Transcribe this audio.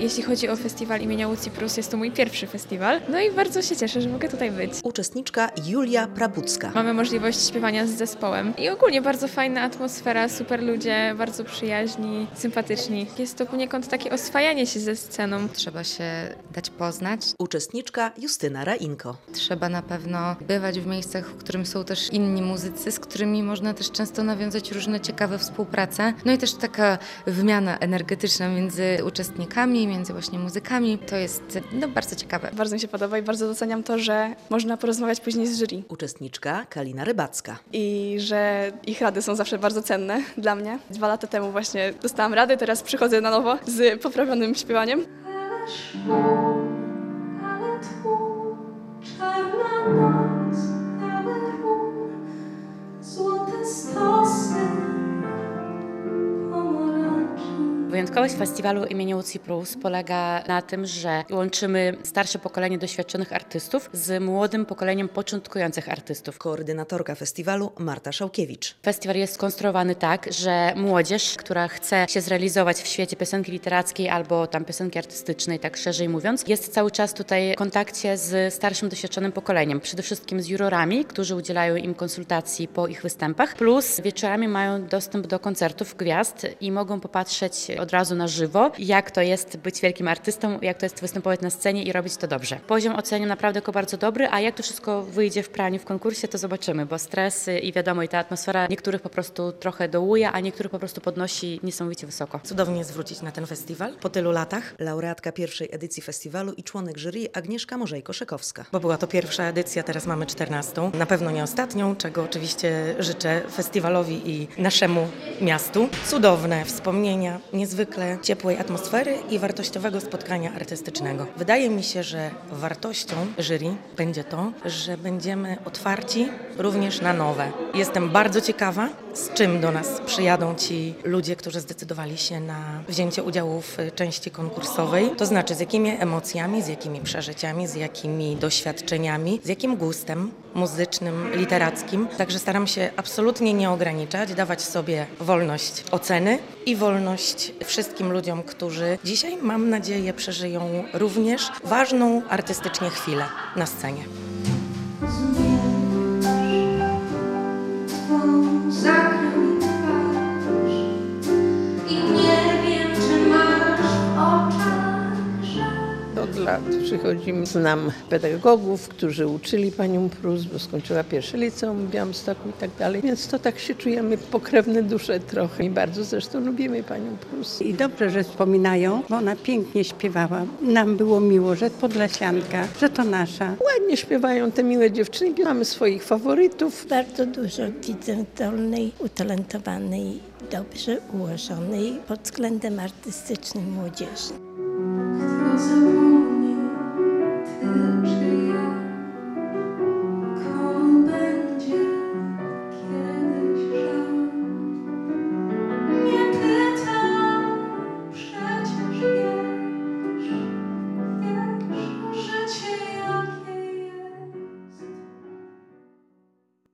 Jeśli chodzi o festiwal imienia Łucji Prus, jest to mój pierwszy festiwal. No i bardzo się cieszę, że mogę tutaj być. Uczestniczka Julia Prabucka. Mamy możliwość śpiewania z zespołem i ogólnie bardzo fajna atmosfera, super ludzie, bardzo przyjaźni, sympatyczni. Jest to poniekąd takie oswajanie się ze sceną. Trzeba się dać poznać. Uczestniczka Justyna Rainko. Trzeba na pewno bywać w miejscach, w którym są też inni muzycy, z którymi można też często nawiązać różne ciekawe współprace. No i też taka wymiana energetyczna między uczestnikami, między właśnie muzykami. To jest bardzo ciekawe. Bardzo mi się podoba i bardzo doceniam to, że można porozmawiać później z jury Uczestniczka Kalina Rybacka. i że ich rady są zawsze bardzo cenne dla mnie. 2 lata temu właśnie dostałam rady, teraz przychodzę na nowo z poprawionym śpiewaniem. Wyjątkowość festiwalu imienia Łucji Prus polega na tym, że łączymy starsze pokolenie doświadczonych artystów z młodym pokoleniem początkujących artystów. Koordynatorka festiwalu Marta Szałkiewicz. Festiwal jest skonstruowany tak, że młodzież, która chce się zrealizować w świecie piosenki literackiej albo tam piosenki artystycznej, tak szerzej mówiąc, jest cały czas tutaj w kontakcie z starszym doświadczonym pokoleniem. Przede wszystkim z jurorami, którzy udzielają im konsultacji po ich występach, plus wieczorami mają dostęp do koncertów gwiazd i mogą popatrzeć od razu na żywo, jak to jest być wielkim artystą, jak to jest występować na scenie i robić to dobrze. Poziom oceniam naprawdę jako bardzo dobry, a jak to wszystko wyjdzie w praniu w konkursie, to zobaczymy, bo stres i wiadomo, i ta atmosfera niektórych po prostu trochę dołuje, a niektórych po prostu podnosi niesamowicie wysoko. Cudownie zwrócić na ten festiwal po tylu latach, Laureatka pierwszej edycji festiwalu i członek jury Agnieszka Morzejko-Szekowska. bo była to pierwsza edycja, teraz mamy 14. Na pewno nie ostatnią, czego oczywiście życzę festiwalowi i naszemu miastu. Cudowne wspomnienia, niezwykle ciepłej atmosfery i wartościowego spotkania artystycznego. Wydaje mi się, że wartością jury będzie to, że będziemy otwarci również na nowe. Jestem bardzo ciekawa, z czym do nas przyjadą ci ludzie, którzy zdecydowali się na wzięcie udziału w części konkursowej. To znaczy z jakimi emocjami, z jakimi przeżyciami, z jakimi doświadczeniami, z jakim gustem muzycznym, literackim. Także staram się absolutnie nie ograniczać, dawać sobie wolność oceny i wolność wszystkim ludziom, którzy dzisiaj, mam nadzieję, przeżyją również ważną artystycznie chwilę na scenie. Od lat przychodzimy, znam pedagogów, którzy uczyli panią Prus, bo skończyła pierwsze liceum w Białymstoku i tak dalej, więc to tak się czujemy pokrewne dusze trochę i bardzo zresztą lubimy panią Prus. I dobrze, że wspominają, bo ona pięknie śpiewała. Nam było miło, że podlasianka, że to nasza. Ładnie śpiewają te miłe dziewczynki, mamy swoich faworytów. Bardzo dużo widzę zdolnej, utalentowanej, dobrze ułożonej pod względem artystycznym młodzieży.